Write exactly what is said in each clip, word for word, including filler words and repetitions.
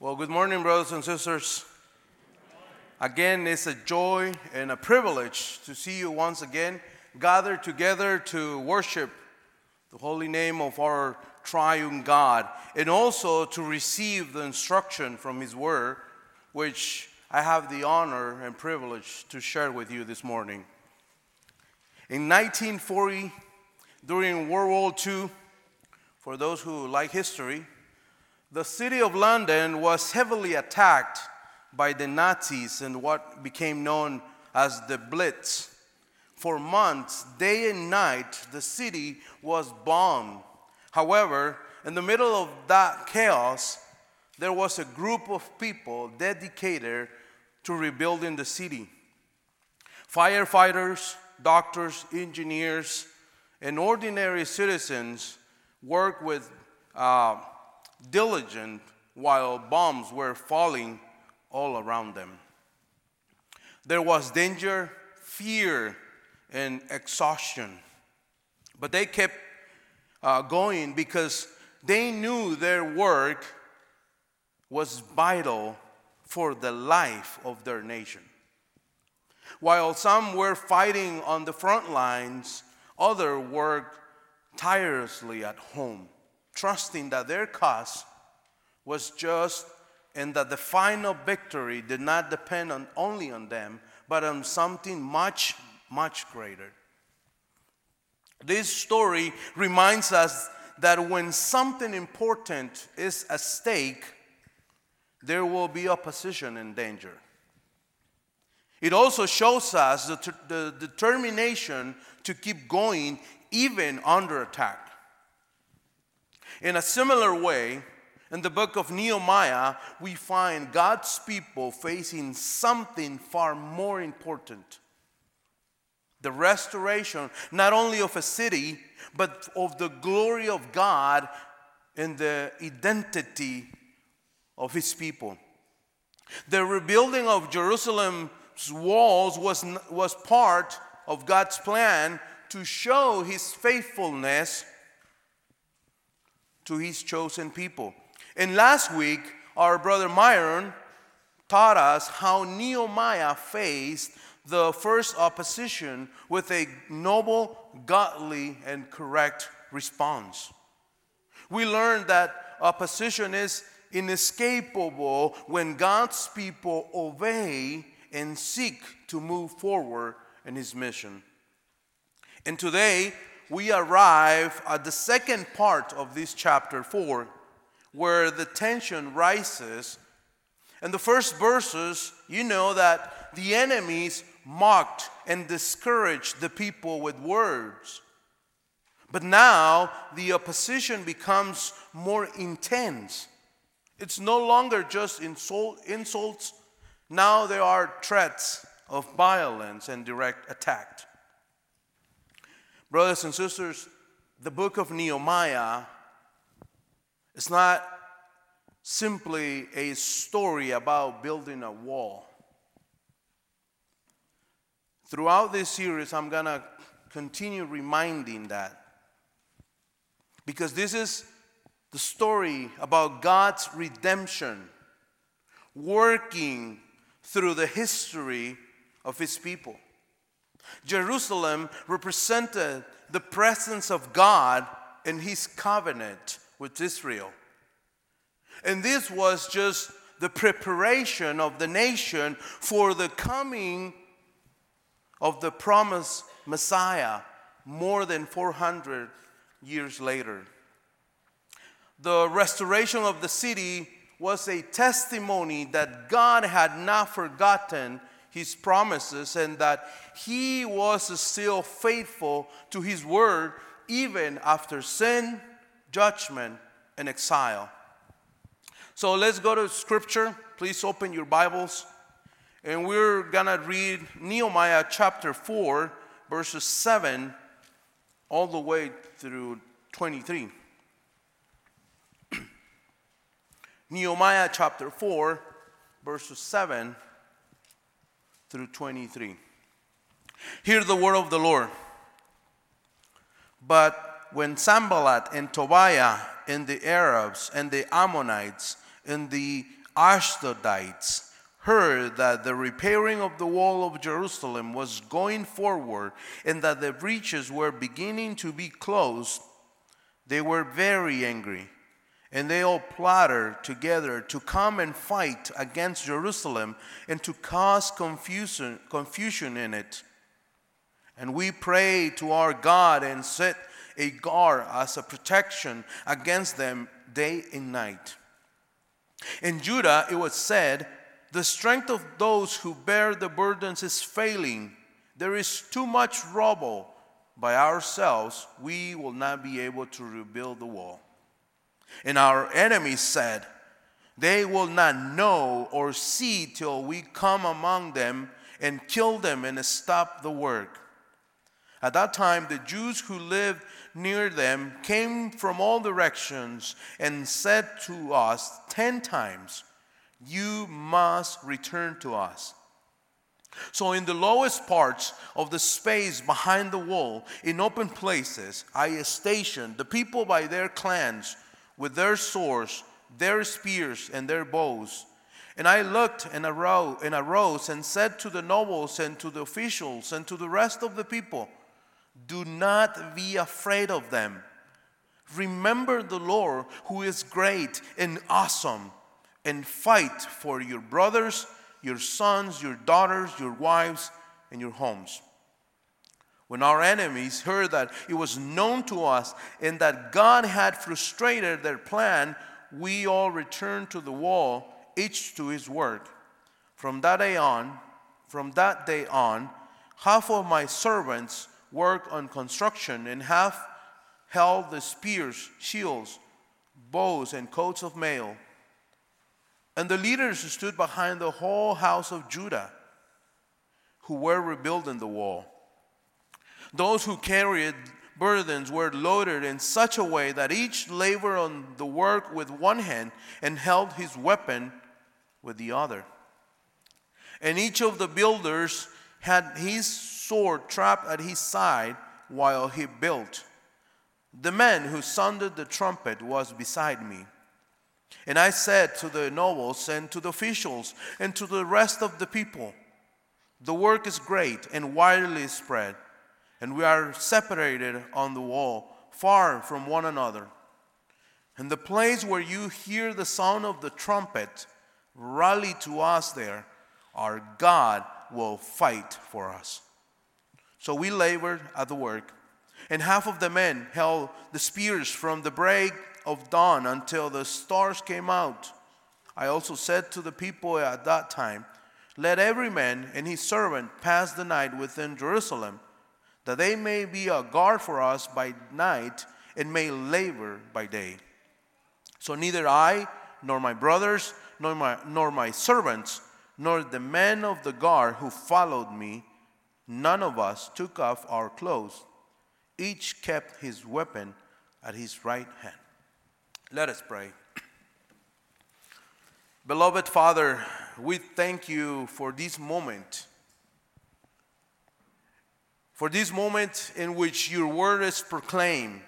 Well, good morning, brothers and sisters. Again, it's a joy and a privilege to see you once again gathered together to worship the holy name of our triune God, and also to receive the instruction from His Word, which I have the honor and privilege to share with you this morning. In nineteen forty, during World War Two, for those who like history, the city of London was heavily attacked by the Nazis in what became known as the Blitz. For months, day and night, the city was bombed. However, in the middle of that chaos, there was a group of people dedicated to rebuilding the city. Firefighters, doctors, engineers, and ordinary citizens worked with uh, diligent while bombs were falling all around them. There was danger, fear, and exhaustion. But they kept uh, going because they knew their work was vital for the life of their nation. While some were fighting on the front lines, others worked tirelessly at home, trusting that their cause was just and that the final victory did not depend on, only on them, but on something much, much greater. This story reminds us that when something important is at stake, there will be opposition and danger. It also shows us the, the determination to keep going even under attack. In a similar way, in the book of Nehemiah, we find God's people facing something far more important. The restoration, not only of a city, but of the glory of God and the identity of His people. The rebuilding of Jerusalem's walls was, was part of God's plan to show His faithfulness to His chosen people. And last week, our brother Myron taught us how Nehemiah faced the first opposition with a noble, godly, and correct response. We learned that opposition is inescapable when God's people obey and seek to move forward in His mission. And today, we arrive at the second part of this chapter four, where the tension rises. In the first verses, you know that the enemies mocked and discouraged the people with words. But now, the opposition becomes more intense. It's no longer just insult, insults. Now there are threats of violence and direct attack. Brothers and sisters, the book of Nehemiah is not simply a story about building a wall. Throughout this series, I'm going to continue reminding that. Because this is the story about God's redemption, working through the history of His people. Jerusalem represented the presence of God in His covenant with Israel. And this was just the preparation of the nation for the coming of the promised Messiah more than four hundred years later. The restoration of the city was a testimony that God had not forgotten His promises and that He was still faithful to His word even after sin, judgment, and exile. So let's go to Scripture. Please open your Bibles. And we're going to read Nehemiah chapter four, verses seven, all the way through twenty-three. Nehemiah chapter four, verses seven through twenty-three. Hear the word of the Lord. But when Sanballat and Tobiah and the Arabs and the Ammonites and the Ashdodites heard that the repairing of the wall of Jerusalem was going forward and that the breaches were beginning to be closed, they were very angry. And they all plotted together to come and fight against Jerusalem and to cause confusion, confusion in it. And we prayed to our God and set a guard as a protection against them day and night. In Judah it was said, the strength of those who bear the burdens is failing. There is too much rubble. By ourselves we will not be able to rebuild the wall. And our enemies said, they will not know or see till we come among them and kill them and stop the work. At that time, the Jews who lived near them came from all directions and said to us ten times, you must return to us. So in the lowest parts of the space behind the wall, in open places, I stationed the people by their clans, with their swords, their spears, and their bows. And I looked and arose, and arose and said to the nobles and to the officials and to the rest of the people, do not be afraid of them. Remember the Lord who is great and awesome, and fight for your brothers, your sons, your daughters, your wives, and your homes. When our enemies heard that it was known to us and that God had frustrated their plan, we all returned to the wall, each to his work. From that day on, from that day on, half of my servants worked on construction and half held the spears, shields, bows, and coats of mail. And the leaders stood behind the whole house of Judah, who were rebuilding the wall. Those who carried burdens were loaded in such a way that each labored on the work with one hand and held his weapon with the other. And each of the builders had his sword trapped at his side while he built. The man who sounded the trumpet was beside me. And I said to the nobles and to the officials and to the rest of the people, the work is great and widely spread, and we are separated on the wall, far from one another. And the place where you hear the sound of the trumpet, rally to us there. Our God will fight for us. So we labored at the work, and half of the men held the spears from the break of dawn until the stars came out. I also said to the people at that time, let every man and his servant pass the night within Jerusalem, that they may be a guard for us by night and may labor by day. So neither I, nor my brothers, nor my, nor my servants, nor the men of the guard who followed me, none of us took off our clothes. Each kept his weapon at his right hand. Let us pray. Beloved Father, we thank you for this moment. For this moment in which your word is proclaimed.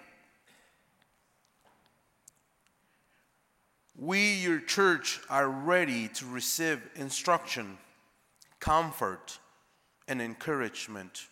We, your church, are ready to receive instruction, comfort, and encouragement.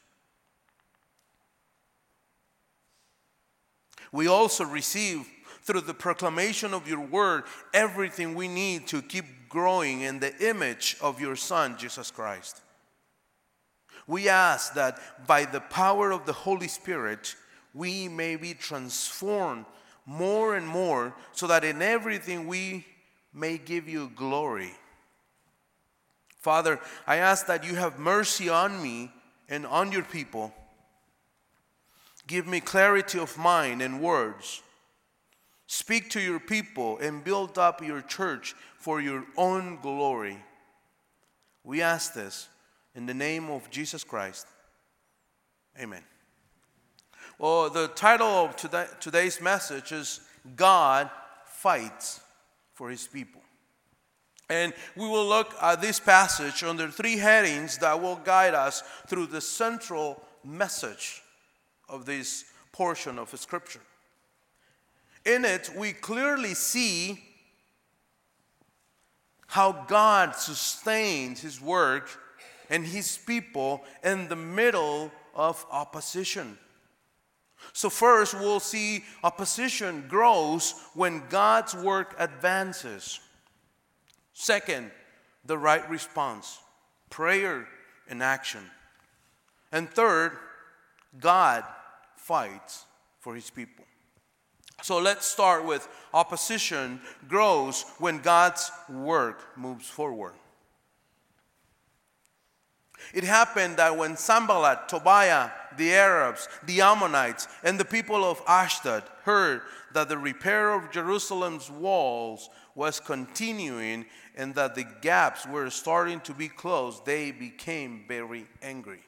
We also receive, through the proclamation of your word, everything we need to keep growing in the image of your Son, Jesus Christ. We ask that by the power of the Holy Spirit, we may be transformed more and more, so that in everything we may give you glory. Father, I ask that you have mercy on me and on your people. Give me clarity of mind and words. Speak to your people and build up your church for your own glory. We ask this in the name of Jesus Christ. Amen. Well, the title of today, today's message is God Fights for His People. And we will look at this passage under three headings that will guide us through the central message of this portion of Scripture. In it, we clearly see how God sustains his work and his people in the middle of opposition. So first, we'll see opposition grows when God's work advances. Second, the right response, prayer and action. And third, God fights for his people. So let's start with opposition grows when God's work moves forward. It happened that when Sanballat, Tobiah, the Arabs, the Ammonites, and the people of Ashdod heard that the repair of Jerusalem's walls was continuing and that the gaps were starting to be closed, they became very angry.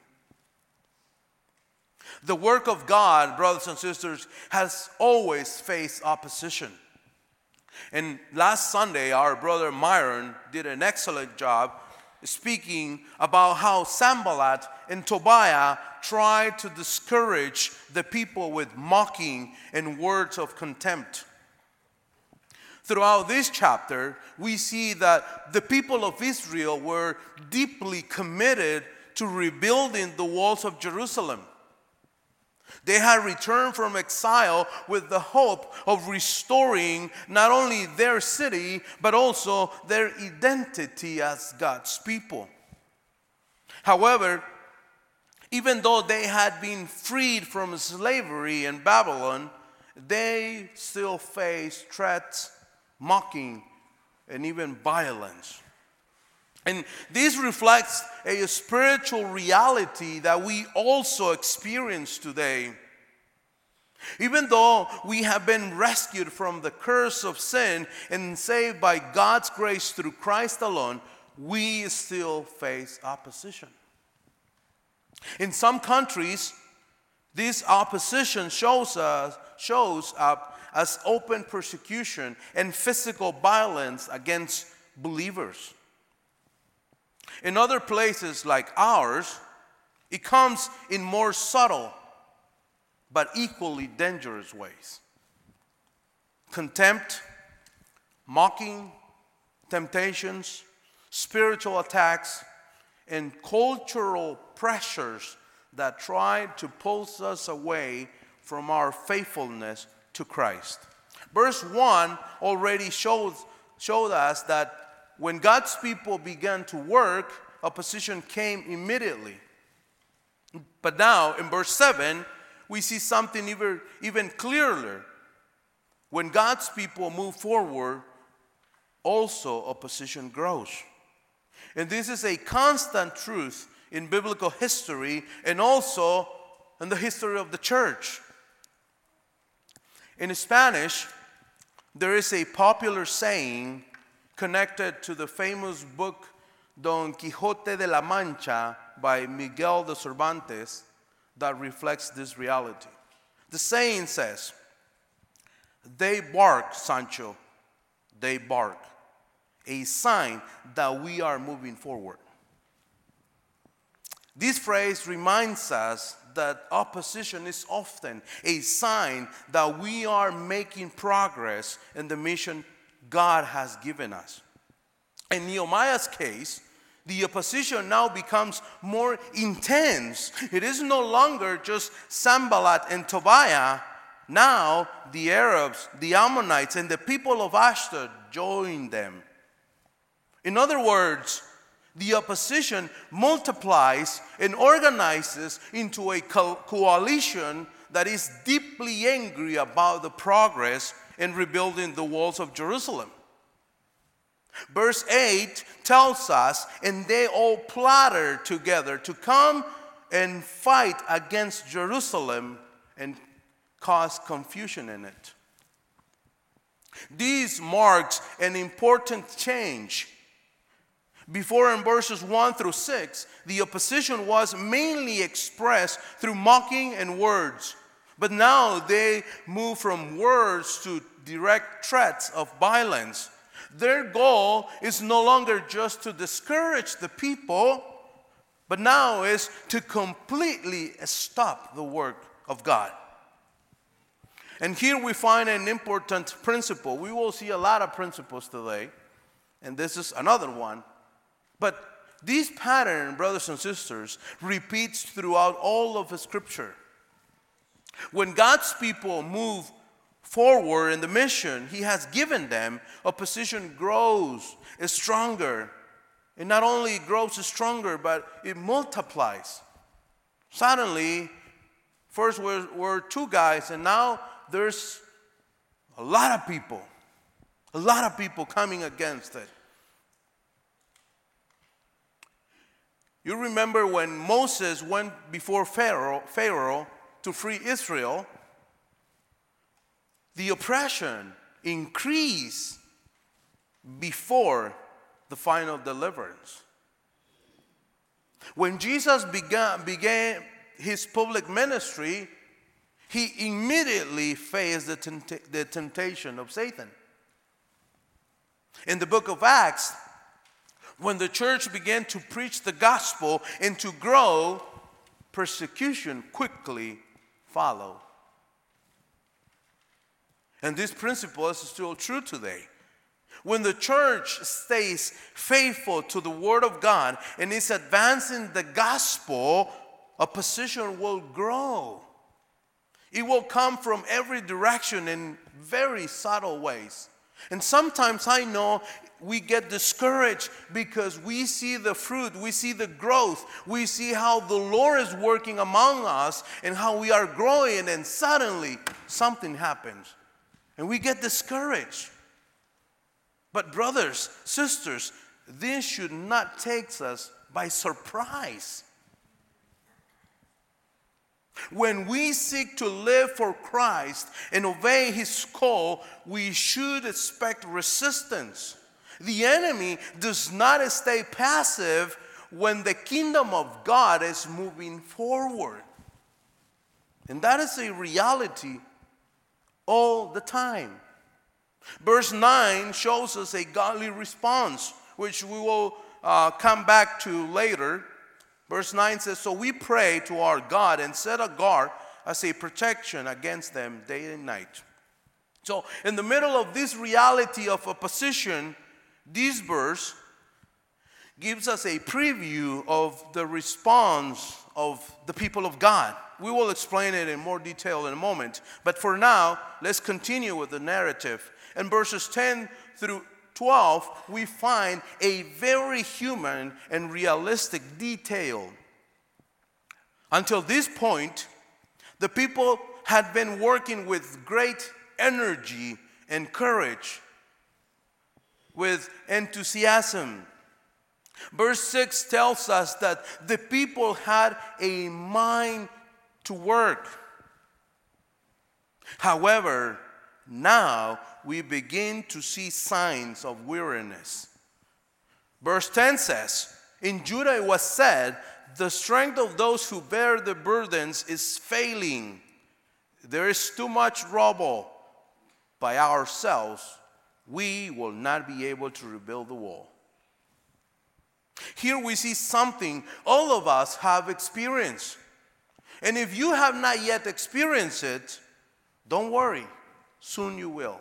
The work of God, brothers and sisters, has always faced opposition. And last Sunday, our brother Myron did an excellent job speaking about how Sanballat and Tobiah tried to discourage the people with mocking and words of contempt. Throughout this chapter, we see that the people of Israel were deeply committed to rebuilding the walls of Jerusalem. They had returned from exile with the hope of restoring not only their city, but also their identity as God's people. However, even though they had been freed from slavery in Babylon, they still faced threats, mocking, and even violence. And this reflects a spiritual reality that we also experience today. Even though we have been rescued from the curse of sin and saved by God's grace through Christ alone, we still face opposition. In some countries, this opposition shows us shows up as open persecution and physical violence against believers. In other places like ours, it comes in more subtle but equally dangerous ways. Contempt, mocking, temptations, spiritual attacks, and cultural pressures that try to pull us away from our faithfulness to Christ. Verse one already shows, showed us that when God's people began to work, opposition came immediately. But now, in verse seven, we see something even, even clearer. When God's people move forward, also opposition grows. And this is a constant truth in biblical history and also in the history of the church. In Spanish, there is a popular saying connected to the famous book Don Quixote de la Mancha by Miguel de Cervantes that reflects this reality. The saying says, "They bark, Sancho, they bark," a sign that we are moving forward. This phrase reminds us that opposition is often a sign that we are making progress in the mission God has given us. In Nehemiah's case, the opposition now becomes more intense. It is no longer just Sanballat and Tobiah. Now the Arabs, the Ammonites, and the people of Ashdod join them. In other words, the opposition multiplies and organizes into a co- coalition that is deeply angry about the progress in rebuilding the walls of Jerusalem. Verse eight tells us, and they all plotted together to come and fight against Jerusalem and cause confusion in it. This marks an important change. Before, in verses one through six, the opposition was mainly expressed through mocking and words. But now they move from words to direct threats of violence. Their goal is no longer just to discourage the people, but now is to completely stop the work of God. And here we find an important principle. We will see a lot of principles today. and this is another one. But this pattern, brothers and sisters, repeats throughout all of the Scripture. When God's people move forward in the mission He has given them, opposition grows, is stronger. It not only grows stronger, but it multiplies. Suddenly, first were, were two guys, and now there's a lot of people. A lot of people coming against it. You remember when Moses went before Pharaoh, Pharaoh to free Israel, the oppression increased before the final deliverance. When Jesus began, began his public ministry, he immediately faced the, tempt- the temptation of Satan. In the book of Acts, when the church began to preach the gospel and to grow, persecution quickly followed. And this principle is still true today. When the church stays faithful to the Word of God and is advancing the gospel, opposition will grow. It will come from every direction in very subtle ways. And sometimes I know we get discouraged because we see the fruit, we see the growth, we see how the Lord is working among us and how we are growing, and suddenly something happens. And we get discouraged. But brothers, sisters, this should not take us by surprise. When we seek to live for Christ and obey His call, we should expect resistance. The enemy does not stay passive when the kingdom of God is moving forward. And that is a reality all the time. Verse nine shows us a godly response, which we will uh, come back to later. Verse nine says, "So we pray to our God and set a guard as a protection against them day and night." So in the middle of this reality of opposition, this verse gives us a preview of the response of the people of God. We will explain it in more detail in a moment. But for now, let's continue with the narrative. In verses ten through twelve, we find a very human and realistic detail. Until this point, the people had been working with great energy and courage, with enthusiasm. Verse six tells us that the people had a mind to work. However, now we begin to see signs of weariness. Verse ten says, "In Judah it was said, the strength of those who bear the burdens is failing. There is too much rubble. By ourselves, we will not be able to rebuild the wall." Here we see something all of us have experienced. And if you have not yet experienced it, don't worry, soon you will.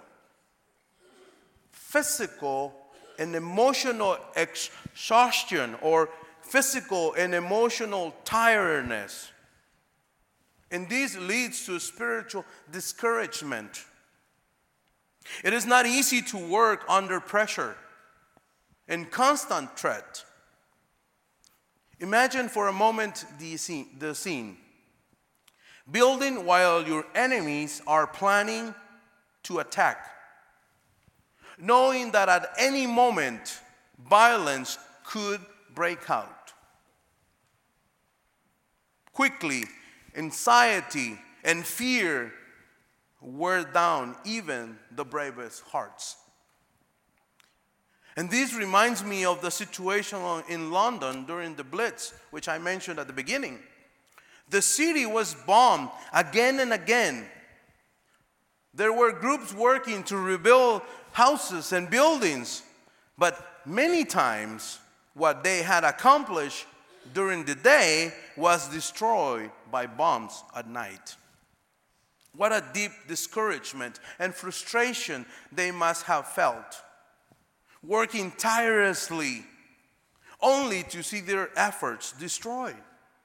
Physical and emotional exhaustion, or physical and emotional tiredness. And this leads to spiritual discouragement. It is not easy to work under pressure and constant threat. Imagine for a moment the scene, the scene. Building while your enemies are planning to attack. Knowing that at any moment, violence could break out. Quickly, anxiety and fear wear down even the bravest hearts. And this reminds me of the situation in London during the Blitz, which I mentioned at the beginning. The city was bombed again and again. There were groups working to rebuild houses and buildings, but many times what they had accomplished during the day was destroyed by bombs at night. What a deep discouragement and frustration they must have felt. working tirelessly, only to see their efforts destroyed.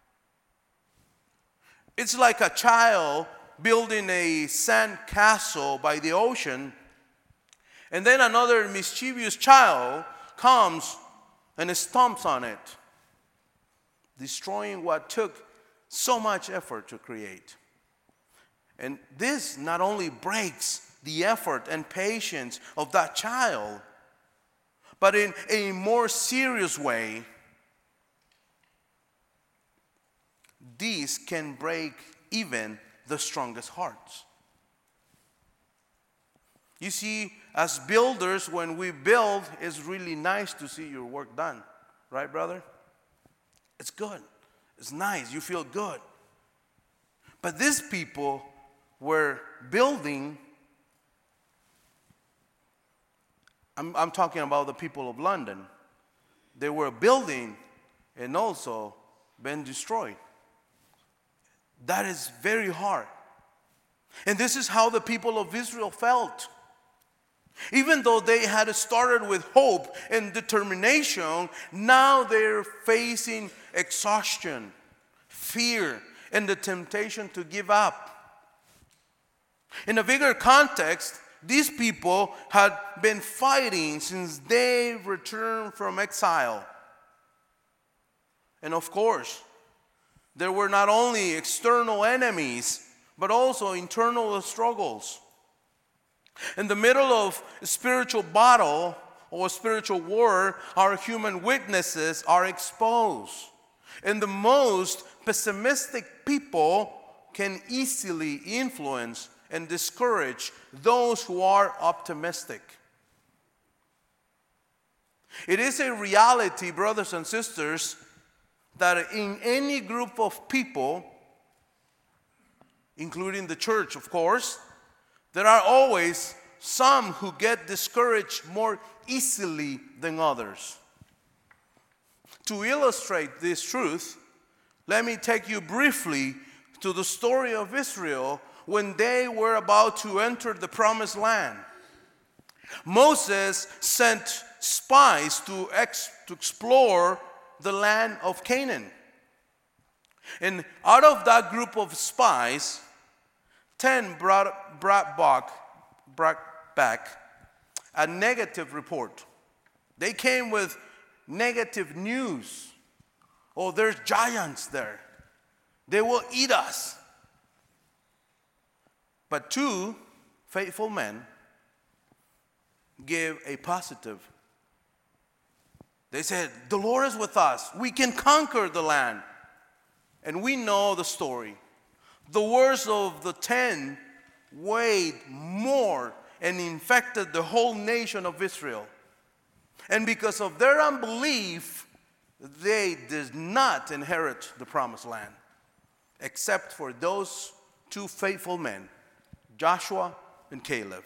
It's like a child building a sand castle by the ocean, and then another mischievous child comes and stomps on it, destroying what took so much effort to create. And this not only breaks the effort and patience of that child, but in a more serious way, these can break even the strongest hearts. You see, as builders, when we build, it's really nice to see your work done. Right, brother? It's good. It's nice. You feel good. But these people were building. I'm, I'm talking about the people of London. They were building and also been destroyed. That is very hard. And this is how the people of Israel felt. Even though they had started with hope and determination, now they're facing exhaustion, fear, and the temptation to give up. In a bigger context, these people had been fighting since they returned from exile. And of course, there were not only external enemies, but also internal struggles. In the middle of a spiritual battle or a spiritual war, our human weaknesses are exposed. And the most pessimistic people can easily influence and discourage those who are optimistic. It is a reality, brothers and sisters, that in any group of people, including the church, of course, there are always some who get discouraged more easily than others. To illustrate this truth, let me take you briefly to the story of Israel when they were about to enter the promised land. Moses sent spies to, ex- to explore the land of Canaan. And out of that group of spies, ten brought, brought, back, brought back a negative report. They came with negative news. Oh, there's giants there. They will eat us. But two faithful men gave a positive. They said, the Lord is with us. We can conquer the land. And we know the story. The words of the ten weighed more and infected the whole nation of Israel. And because of their unbelief, they did not inherit the promised land, except for those two faithful men, Joshua and Caleb.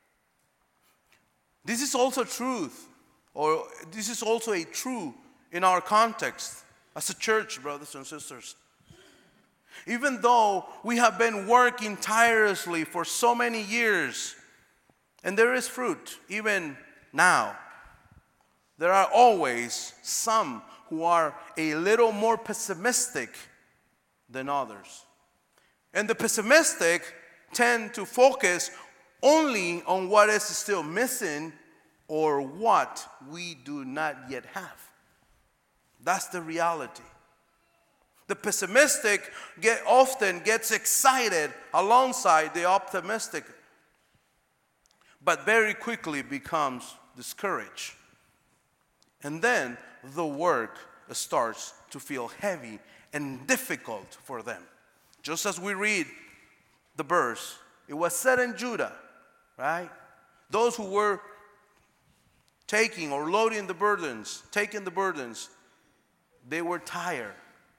This is also truth, or this is also a true in our context as a church, brothers and sisters. Even though we have been working tirelessly for so many years, and there is fruit even now, there are always some who are a little more pessimistic than others. And the pessimistic tend to focus only on what is still missing or what we do not yet have. That's the reality. The pessimistic get, often gets excited alongside the optimistic, but very quickly becomes discouraged. And then the work starts to feel heavy and difficult for them. Just as we read the verse, it was said in Judah, right? Those who were taking or loading the burdens, taking the burdens, they were tired.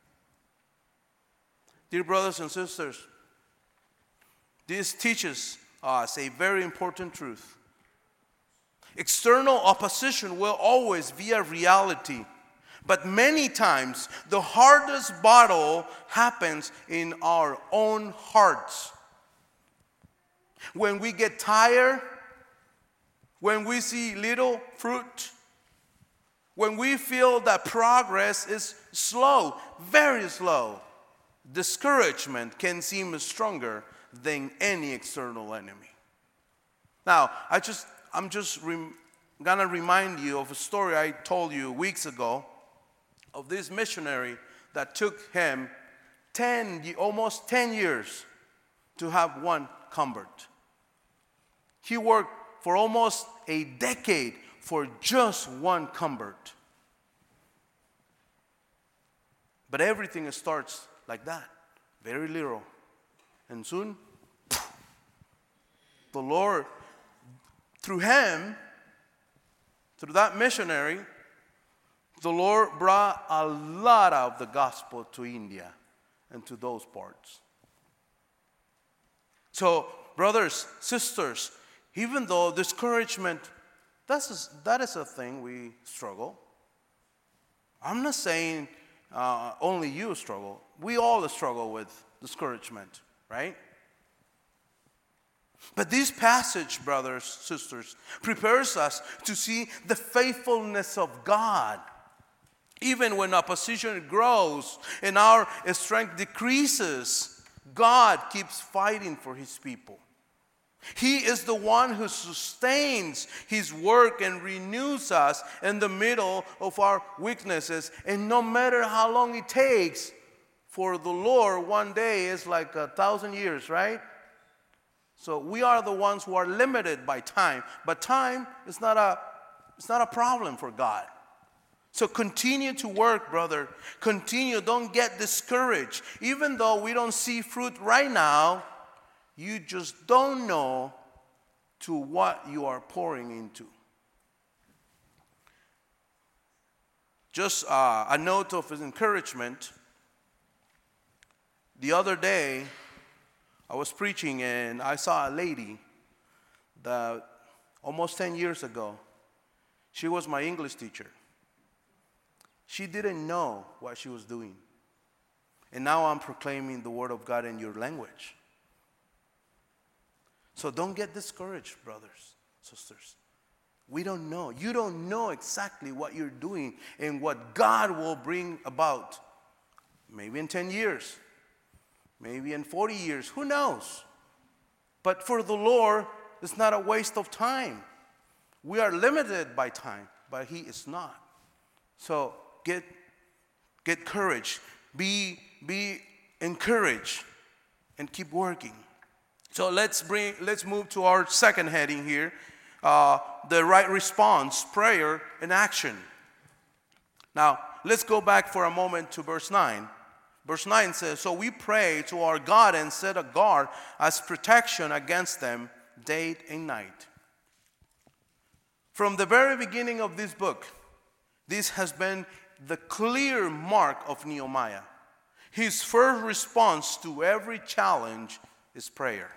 Dear brothers and sisters, this teaches us a very important truth. External opposition will always be a reality, but many times the hardest battle happens in our own hearts. When we get tired, when we see little fruit, when we feel that progress is slow, very slow, discouragement can seem stronger than any external enemy. Now, I just, I'm just rem- gonna remind you of a story I told you weeks ago of this missionary that took him ten, almost ten years to have one convert. He worked for almost a decade for just one convert. But everything starts like that, very little. And soon, the Lord, through him, through that missionary, the Lord brought a lot of the gospel to India and to those parts. So, brothers, sisters, even though discouragement, that's a, that is a thing we struggle. I'm not saying uh, only you struggle. We all struggle with discouragement, right? But this passage, brothers, sisters, prepares us to see the faithfulness of God. Even when opposition grows and our strength decreases, God keeps fighting for his people. He is the one who sustains his work and renews us in the middle of our weaknesses. And no matter how long it takes, for the Lord, one day is like a thousand years, right? So we are the ones who are limited by time. But time is not a, it's not a problem for God. So continue to work, brother. Continue. Don't get discouraged. Even though we don't see fruit right now, you just don't know to what you are pouring into. Just uh, a note of encouragement. The other day, I was preaching and I saw a lady that almost ten years ago, she was my English teacher. She didn't know what she was doing. And now I'm proclaiming the word of God in your language. So don't get discouraged, brothers, sisters. We don't know. You don't know exactly what you're doing and what God will bring about. Maybe in ten years. Maybe in forty years. Who knows? But for the Lord, it's not a waste of time. We are limited by time, but he is not. So get, get courage. Be, be encouraged and keep working. So let's bring, let's move to our second heading here, uh, the right response, prayer and action. Now, let's go back for a moment to verse nine. Verse nine says, so we pray to our God and set a guard as protection against them day and night. From the very beginning of this book, this has been the clear mark of Nehemiah. His first response to every challenge is prayer.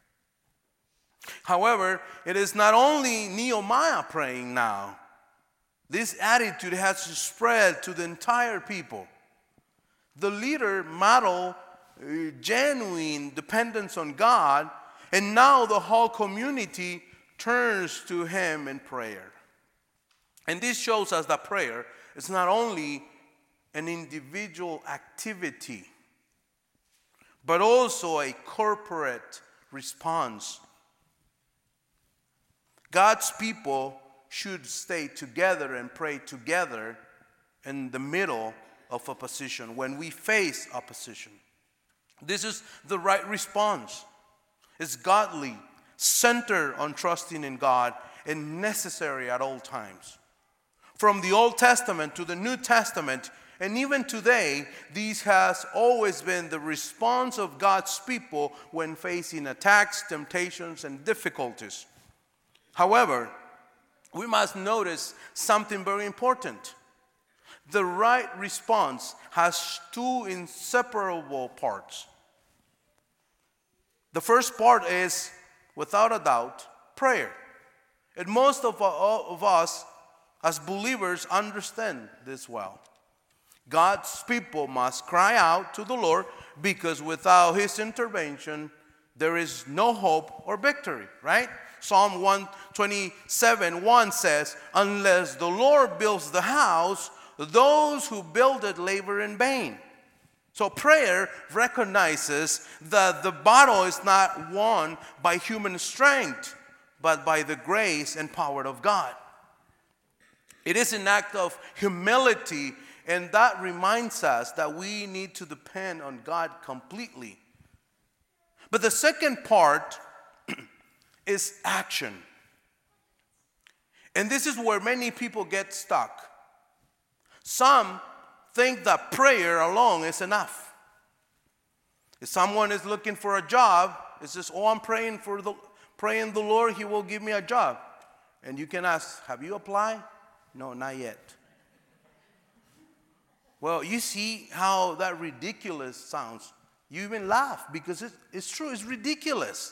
However, it is not only Nehemiah praying now. This attitude has to spread to the entire people. The leader modeled uh, genuine dependence on God, and now the whole community turns to him in prayer. And this shows us that prayer is not only an individual activity, but also a corporate response. God's people should stay together and pray together in the middle of opposition, when we face opposition. This is the right response. It's godly, centered on trusting in God, and necessary at all times. From the Old Testament to the New Testament, and even today, this has always been the response of God's people when facing attacks, temptations, and difficulties. However, we must notice something very important. The right response has two inseparable parts. The first part is, without a doubt, prayer. And most of, of us, as believers, understand this well. God's people must cry out to the Lord, because without his intervention, there is no hope or victory, right? Psalm one twenty-seven, one says, unless the Lord builds the house, those who build it labor in vain. So prayer recognizes that the battle is not won by human strength, but by the grace and power of God. It is an act of humility, and that reminds us that we need to depend on God completely. But the second part is action. And this is where many people get stuck. Some think that prayer alone is enough. If someone is looking for a job, it's just, oh, I'm praying for the praying the Lord, He will give me a job. And you can ask, have you applied? No, not yet. Well, you see how that ridiculous sounds. You even laugh because it, it's true, it's ridiculous.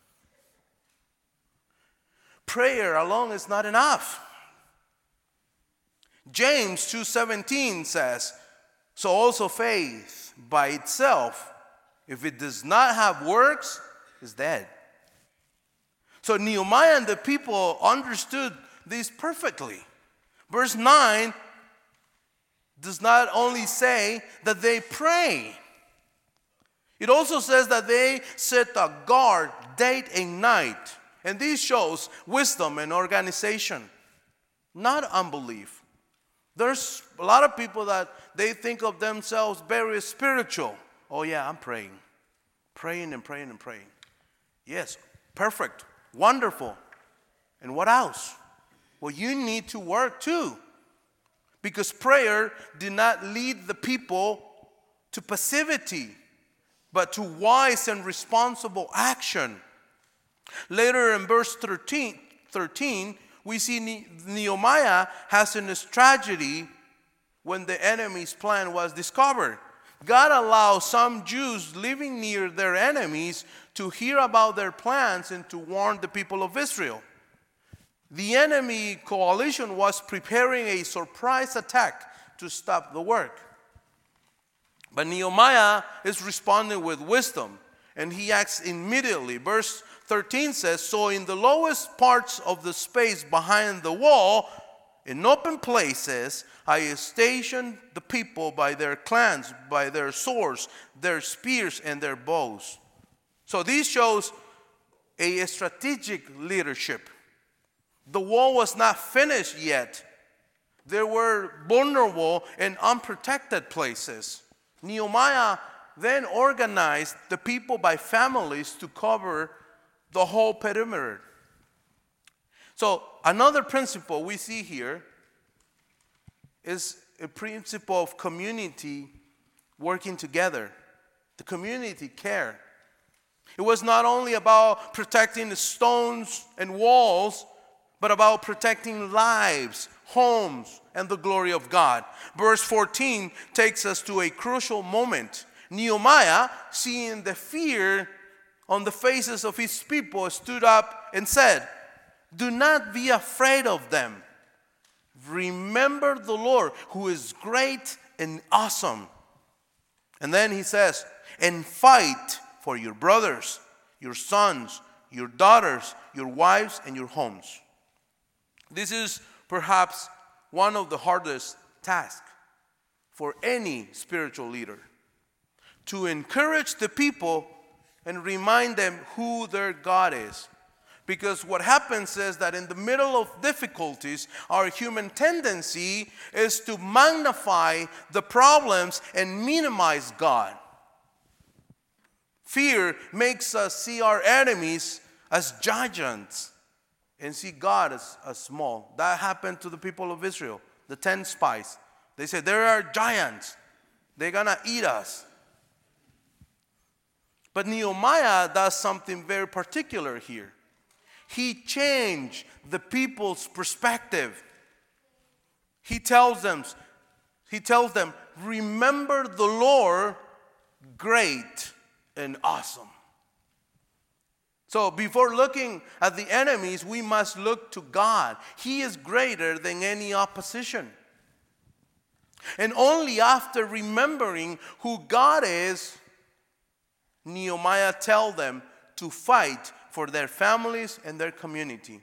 Prayer alone is not enough. James two seventeen says, so also faith by itself, if it does not have works, is dead. So Nehemiah and the people understood this perfectly. Verse nine does not only say that they pray. It also says that they set a guard day and night. And this shows wisdom and organization, not unbelief. There's a lot of people that they think of themselves very spiritual. Oh yeah, I'm praying. Praying and praying and praying. Yes, perfect, wonderful. And what else? Well, you need to work too. Because prayer did not lead the people to passivity, but to wise and responsible action. Later in verse thirteen, thirteen we see Nehemiah has a tragedy when the enemy's plan was discovered. God allows some Jews living near their enemies to hear about their plans and to warn the people of Israel. The enemy coalition was preparing a surprise attack to stop the work. But Nehemiah is responding with wisdom, and he acts immediately. Verse thirteen says, so in the lowest parts of the space behind the wall, in open places, I stationed the people by their clans, by their swords, their spears, and their bows. So this shows a strategic leadership. The wall was not finished yet. There were vulnerable and unprotected places. Nehemiah then organized the people by families to cover the whole perimeter. So another principle we see here is a principle of community working together, the community care. It was not only about protecting the stones and walls, but about protecting lives, homes, and the glory of God. Verse fourteen takes us to a crucial moment. Nehemiah, seeing the fear on the faces of his people, stood up and said, do not be afraid of them. Remember the Lord, who is great and awesome. And then he says, and fight for your brothers, your sons, your daughters, your wives, and your homes. This is perhaps one of the hardest tasks for any spiritual leader, to encourage the people and remind them who their God is. Because what happens is that in the middle of difficulties, our human tendency is to magnify the problems and minimize God. Fear makes us see our enemies as giants and see God as, as small. That happened to the people of Israel, the ten spies. They said, there are giants. They're going to eat us. But Nehemiah does something very particular here. He changed the people's perspective. He tells them, he tells them, remember the Lord, great and awesome. So before looking at the enemies, we must look to God. He is greater than any opposition. And only after remembering who God is, Nehemiah tells them to fight for their families and their community.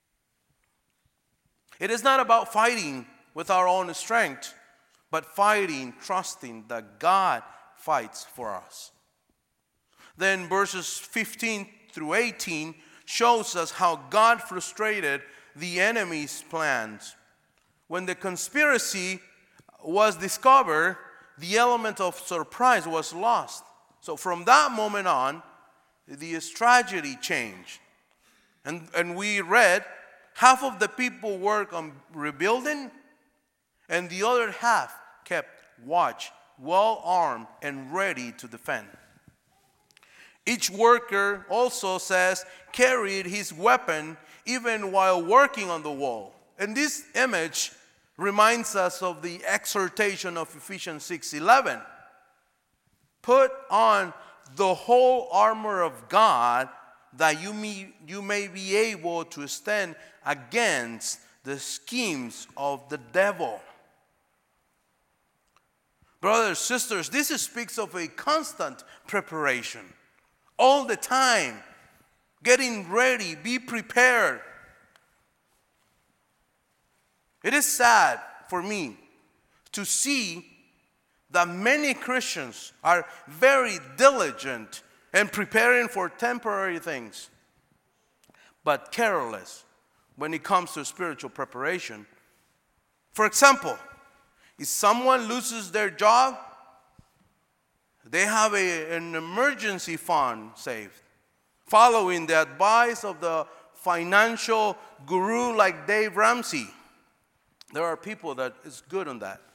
It is not about fighting with our own strength, but fighting, trusting that God fights for us. Then verses fifteen through eighteen shows us how God frustrated the enemy's plans. When the conspiracy was discovered, the element of surprise was lost. So from that moment on, the strategy changed. And, and we read, half of the people worked on rebuilding, and the other half kept watch, well armed and ready to defend. Each worker also says carried his weapon even while working on the wall. And this image reminds us of the exhortation of Ephesians six eleven. Put on the whole armor of God that you may, you may be able to stand against the schemes of the devil. Brothers, sisters, this speaks of a constant preparation. All the time, getting ready, be prepared. It is sad for me to see that many Christians are very diligent in preparing for temporary things, but careless when it comes to spiritual preparation. For example, if someone loses their job, they have a, an emergency fund saved, following the advice of the financial guru like Dave Ramsey. There are people that is good on that.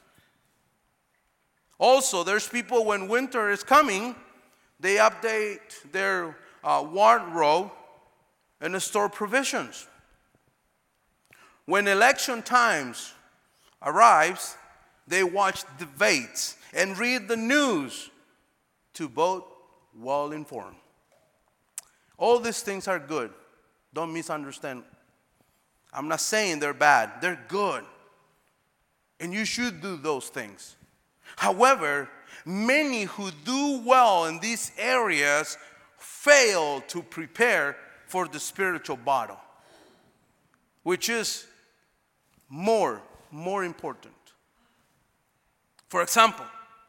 Also, there's people when winter is coming, they update their uh, wardrobe and store provisions. When election times arrives, they watch debates and read the news to vote well informed. All these things are good. Don't misunderstand. I'm not saying they're bad. They're good. And you should do those things. However, many who do well in these areas fail to prepare for the spiritual battle, which is more, more important. For example,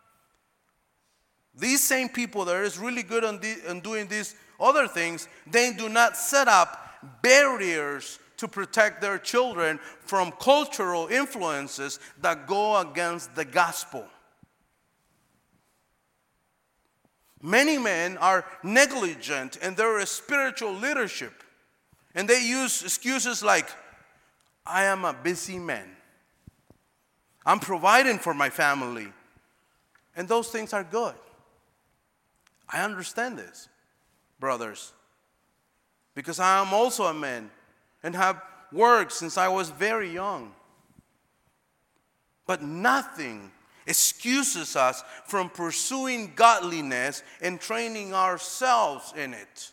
these same people that is really good on, the, on doing these other things, they do not set up barriers to protect their children from cultural influences that go against the gospel. Many men are negligent in their spiritual leadership, and they use excuses like, I am a busy man. I'm providing for my family. And those things are good. I understand this, brothers, because I am also a man and have worked since I was very young. But nothing excuses us from pursuing godliness and training ourselves in it.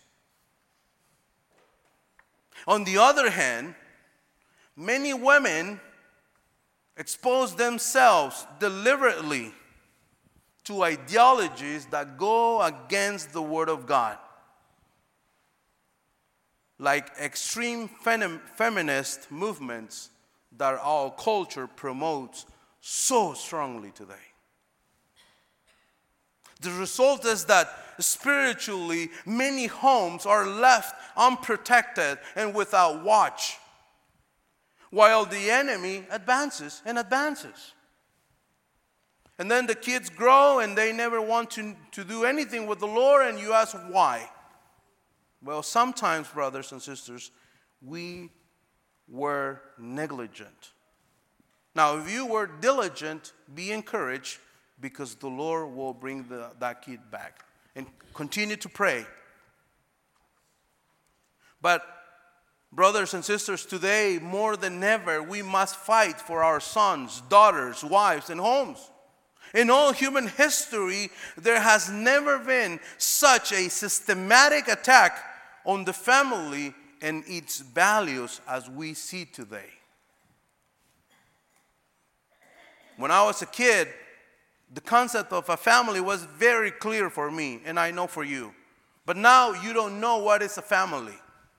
On the other hand, many women expose themselves deliberately to ideologies that go against the Word of God, like extreme fem- feminist movements that our culture promotes so strongly today. The result is that spiritually, many homes are left unprotected and without watch, while the enemy advances and advances. And then the kids grow and they never want to, to do anything with the Lord, and you ask why. Well, sometimes, brothers and sisters, we were negligent. Now, if you were diligent, be encouraged, because the Lord will bring the, that kid back. And continue to pray. But, brothers and sisters, today, more than ever, we must fight for our sons, daughters, wives, and homes. In all human history, there has never been such a systematic attack on the family and its values as we see today. When I was a kid, the concept of a family was very clear for me, and I know for you. But now you don't know what is a family.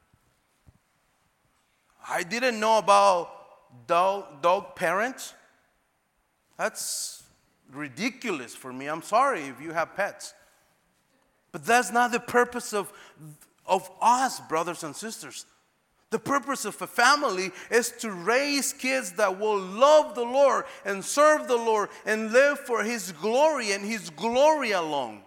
I didn't know about dog, dog parents. That's ridiculous for me. I'm sorry if you have pets. But that's not the purpose of, of us, brothers and sisters. The purpose of a family is to raise kids that will love the Lord and serve the Lord and live for His glory and His glory alone.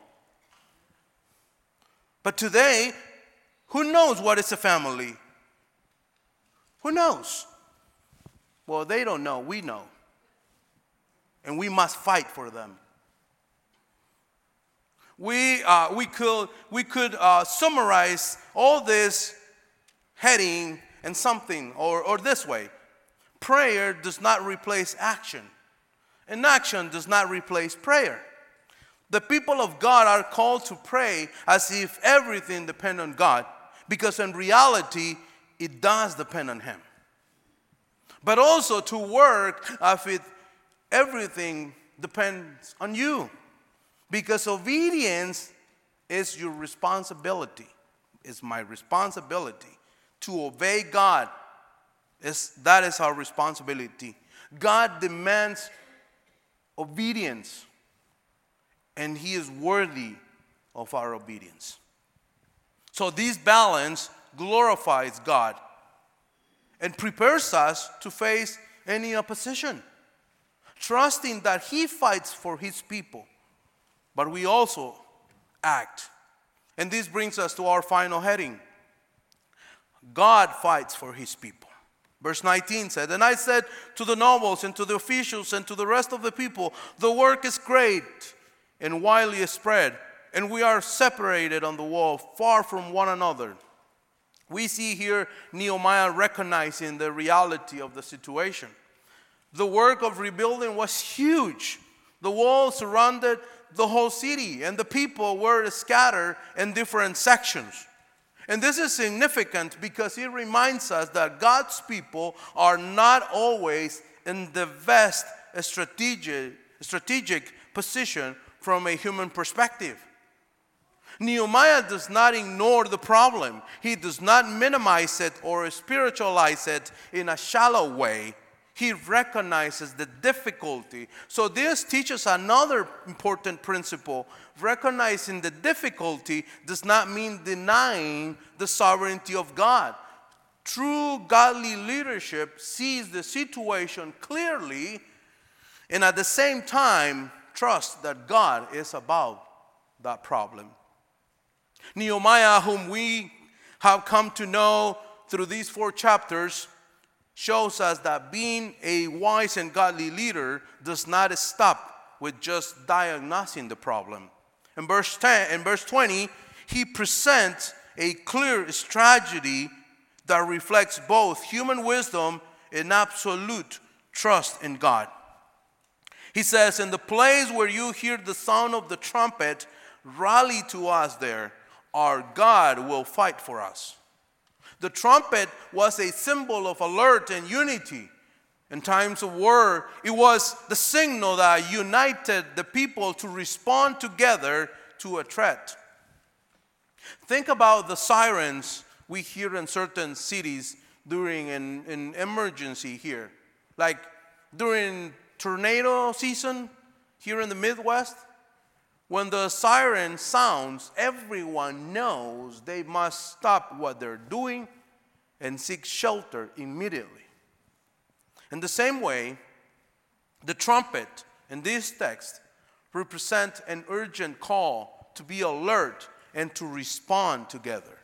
But today, who knows what is a family? Who knows? Well, they don't know. We know. And we must fight for them. We, uh, we could, we could uh, summarize all this heading in something, or, or this way. Prayer does not replace action. And action does not replace prayer. The people of God are called to pray as if everything depends on God, because in reality, it does depend on Him. But also to work as if everything depends on you, because obedience is your responsibility. It's my responsibility to obey God. It's, that is our responsibility. God demands obedience, and He is worthy of our obedience. So this balance glorifies God and prepares us to face any opposition, trusting that He fights for His people, but we also act. And this brings us to our final heading. God fights for His people. Verse nineteen said, "And I said to the nobles and to the officials and to the rest of the people, the work is great and widely spread, and we are separated on the wall, far from one another." We see here Nehemiah recognizing the reality of the situation. The work of rebuilding was huge. The wall surrounded the whole city, and the people were scattered in different sections. And this is significant because it reminds us that God's people are not always in the best strategic, strategic position from a human perspective. Nehemiah does not ignore the problem. He does not minimize it or spiritualize it in a shallow way. He recognizes the difficulty. So this teaches another important principle. Recognizing the difficulty does not mean denying the sovereignty of God. True godly leadership sees the situation clearly and at the same time trusts that God is about that problem. Nehemiah, whom we have come to know through these four chapters, shows us that being a wise and godly leader does not stop with just diagnosing the problem. In verse ten, in verse twenty, he presents a clear strategy that reflects both human wisdom and absolute trust in God. He says, "In the place where you hear the sound of the trumpet, rally to us there. Our God will fight for us." The trumpet was a symbol of alert and unity. In times of war, it was the signal that united the people to respond together to a threat. Think about the sirens we hear in certain cities during an, an emergency here. Like during tornado season here in the Midwest. When the siren sounds, everyone knows they must stop what they're doing and seek shelter immediately. In the same way, the trumpet in this text represents an urgent call to be alert and to respond together.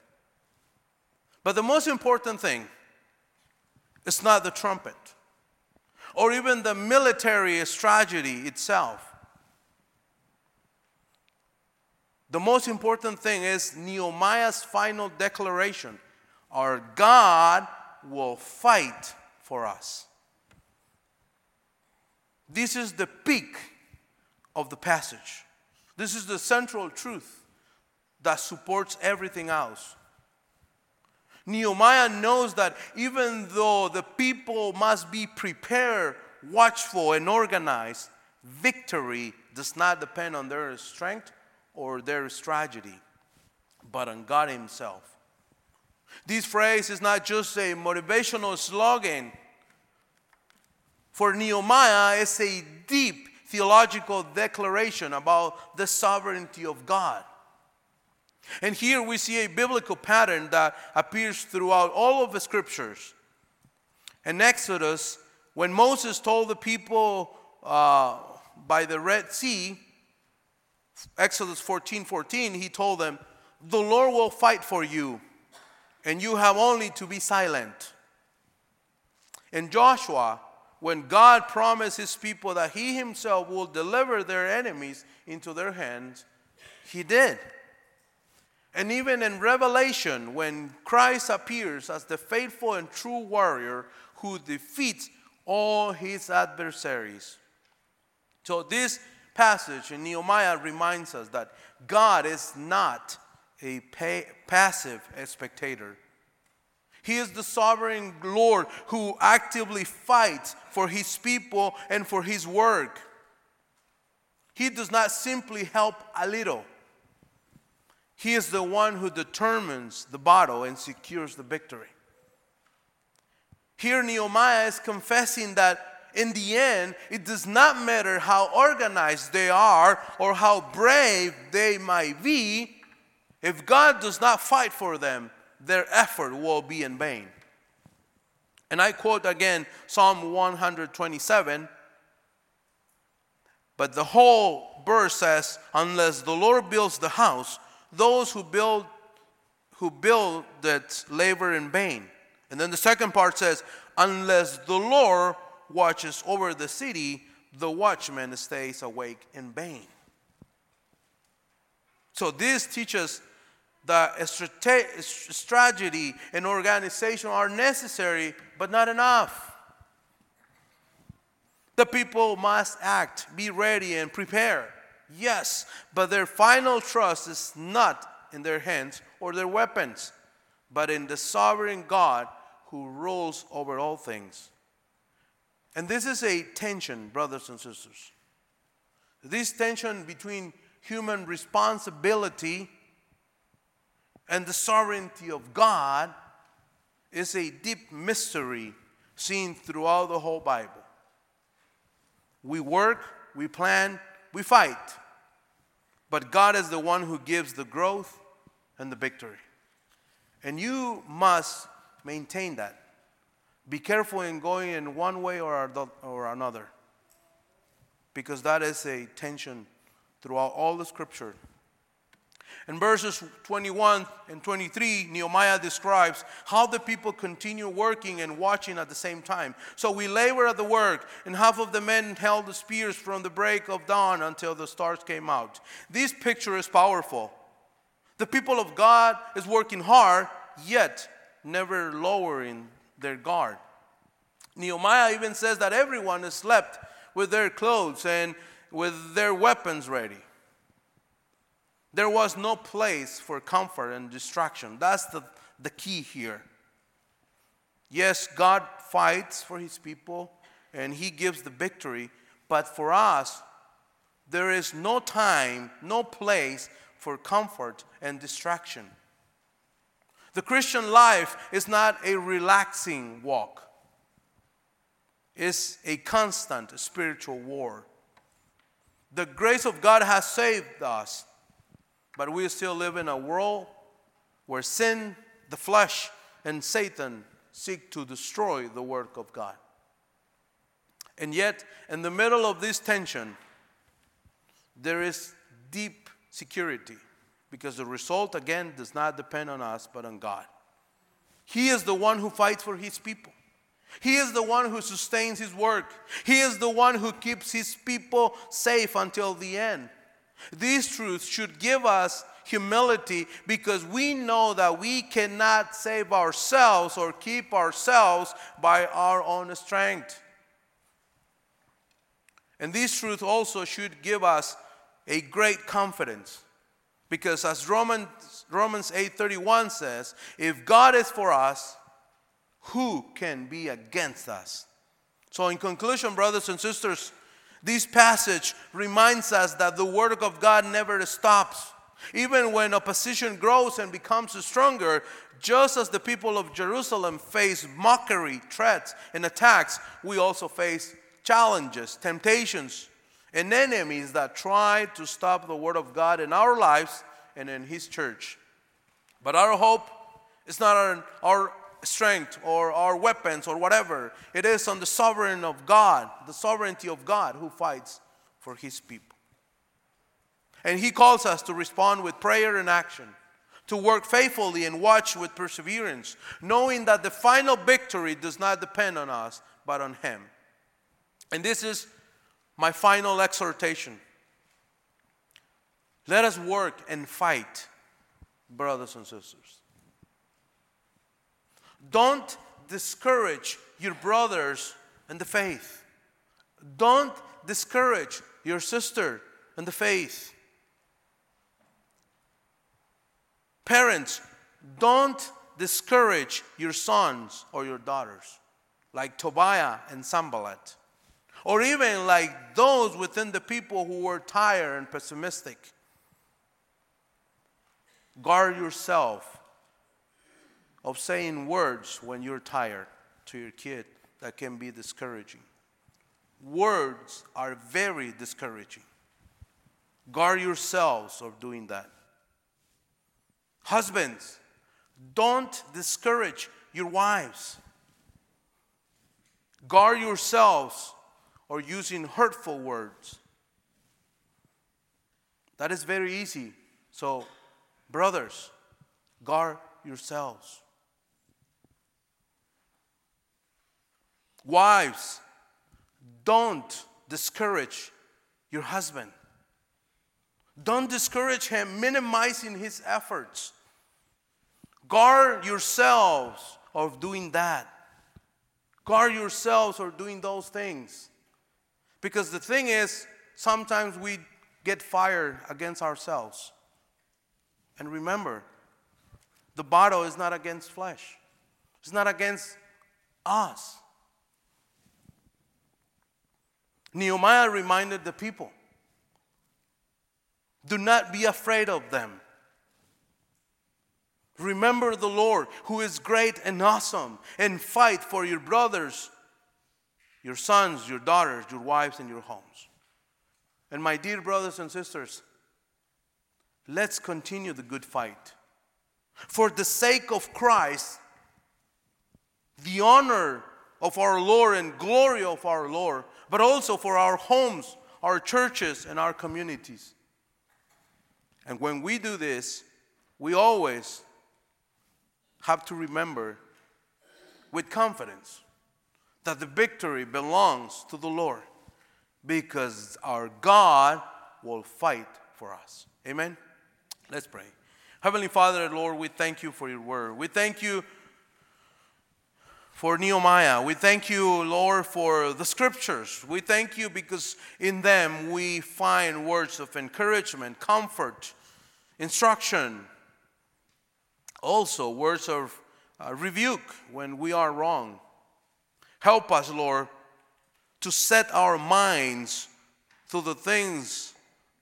But the most important thing is not the trumpet or even the military strategy itself. The most important thing is Nehemiah's final declaration. Our God will fight for us. This is the peak of the passage. This is the central truth that supports everything else. Nehemiah knows that even though the people must be prepared, watchful, and organized, victory does not depend on their strength or their strategy, but on God himself. This phrase is not just a motivational slogan. For Nehemiah, it's a deep theological declaration about the sovereignty of God. And here we see a biblical pattern that appears throughout all of the scriptures. In Exodus, when Moses told the people uh, by the Red Sea, Exodus fourteen fourteen, he told them, "The Lord will fight for you, and you have only to be silent." In Joshua, when God promised his people that he himself will deliver their enemies into their hands, he did. And even in Revelation, when Christ appears as the faithful and true warrior who defeats all his adversaries. So this passage in Nehemiah reminds us that God is not a pa- passive spectator. He is the sovereign Lord who actively fights for his people and for his work. He does not simply help a little. He is the one who determines the battle and secures the victory. Here Nehemiah is confessing that in the end, it does not matter how organized they are or how brave they might be. If God does not fight for them, their effort will be in vain. And I quote again Psalm one twenty-seven. But the whole verse says, "Unless the Lord builds the house, those who build who build it labor in vain." And then the second part says, "Unless the Lord watches over the city, the watchman stays awake in vain." So this teaches that strategy and organization are necessary, but not enough. The people must act, be ready, and prepare. Yes, but their final trust is not in their hands or their weapons, but in the sovereign God who rules over all things. And this is a tension, brothers and sisters. This tension between human responsibility and the sovereignty of God is a deep mystery seen throughout the whole Bible. We work, we plan, we fight. But God is the one who gives the growth and the victory. And you must maintain that. Be careful in going in one way or another, because that is a tension throughout all the scripture. In verses twenty-one and twenty-three, Nehemiah describes how the people continue working and watching at the same time. "So we labor at the work, and half of the men held the spears from the break of dawn until the stars came out." This picture is powerful. The people of God is working hard, yet never lowering their guard. Nehemiah even says that everyone is slept with their clothes and with their weapons ready. There was no place for comfort and distraction. That's the, the key here. Yes, God fights for his people and he gives the victory, but for us, there is no time, no place for comfort and distraction. The Christian life is not a relaxing walk. It's a constant spiritual war. The grace of God has saved us, but we still live in a world where sin, the flesh, and Satan seek to destroy the work of God. And yet, in the middle of this tension, there is deep security, because the result, again, does not depend on us, but on God. He is the one who fights for his people. He is the one who sustains his work. He is the one who keeps his people safe until the end. These truths should give us humility, because we know that we cannot save ourselves or keep ourselves by our own strength. And these truths also should give us a great confidence, because as Romans, Romans eight thirty-one says, if God is for us, who can be against us? So in conclusion, brothers and sisters, this passage reminds us that the Word of God never stops. Even when opposition grows and becomes stronger, just as the people of Jerusalem face mockery, threats, and attacks, we also face challenges, temptations, and enemies that try to stop the word of God in our lives and in His church. But our hope is not on our strength or our weapons or whatever. It is on the sovereign of God, the sovereignty of God who fights for His people. And He calls us to respond with prayer and action, to work faithfully and watch with perseverance, knowing that the final victory does not depend on us, but on Him. And this is my final exhortation. Let us work and fight, brothers and sisters. Don't discourage your brothers in the faith. Don't discourage your sister in the faith. Parents, don't discourage your sons or your daughters, like Tobiah and Sanballat, or even like those within the people who were tired and pessimistic. Guard yourself of saying words when you're tired to your kid that can be discouraging. Words are very discouraging. Guard yourselves of doing that. Husbands, don't discourage your wives. Guard yourselves or using hurtful words. That is very easy. So, brothers, guard yourselves. Wives, don't discourage your husband. Don't discourage him, minimizing his efforts. Guard yourselves of doing that. Guard yourselves of doing those things. Because the thing is, sometimes we get fired against ourselves. And remember, the battle is not against flesh. It's not against us. Nehemiah reminded the people, do not be afraid of them. Remember the Lord, who is great and awesome, and fight for your brothers, your sons, your daughters, your wives, and your homes. And my dear brothers and sisters, let's continue the good fight. For the sake of Christ, the honor of our Lord and glory of our Lord, but also for our homes, our churches, and our communities. And when we do this, we always have to remember with confidence that the victory belongs to the Lord, because our God will fight for us. Amen? Let's pray. Heavenly Father, Lord, we thank you for your word. We thank you for Nehemiah. We thank you, Lord, for the scriptures. We thank you because in them we find words of encouragement, comfort, instruction, also words of uh, rebuke when we are wrong. Help us, Lord, to set our minds to the things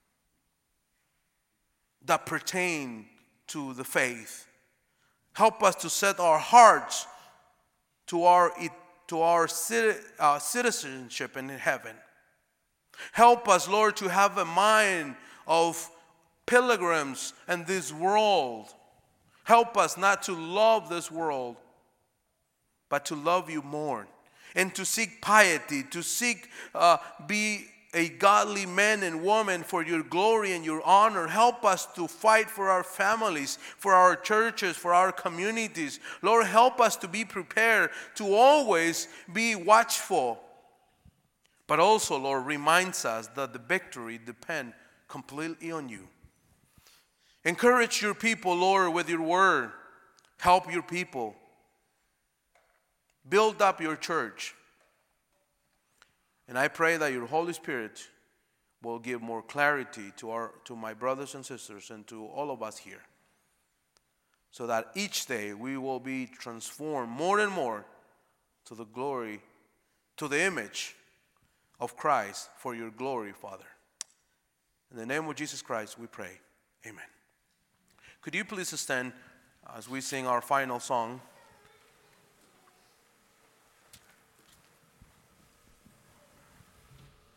that pertain to the faith. Help us to set our hearts to our, to our uh, citizenship in heaven. Help us, Lord, to have a mind of pilgrims in this world. Help us not to love this world, but to love you more. And to seek piety, to seek uh, be a godly man and woman for your glory and your honor. Help us to fight for our families, for our churches, for our communities. Lord, help us to be prepared to always be watchful. But also, Lord, reminds us that the victory depends completely on you. Encourage your people, Lord, with your word. Help your people. Build up your church. And I pray that your Holy Spirit will give more clarity to our to my brothers and sisters and to all of us here, so that each day we will be transformed more and more to the glory, to the image of Christ, for your glory, Father. In the name of Jesus Christ we pray. Amen. Could you please stand as we sing our final song?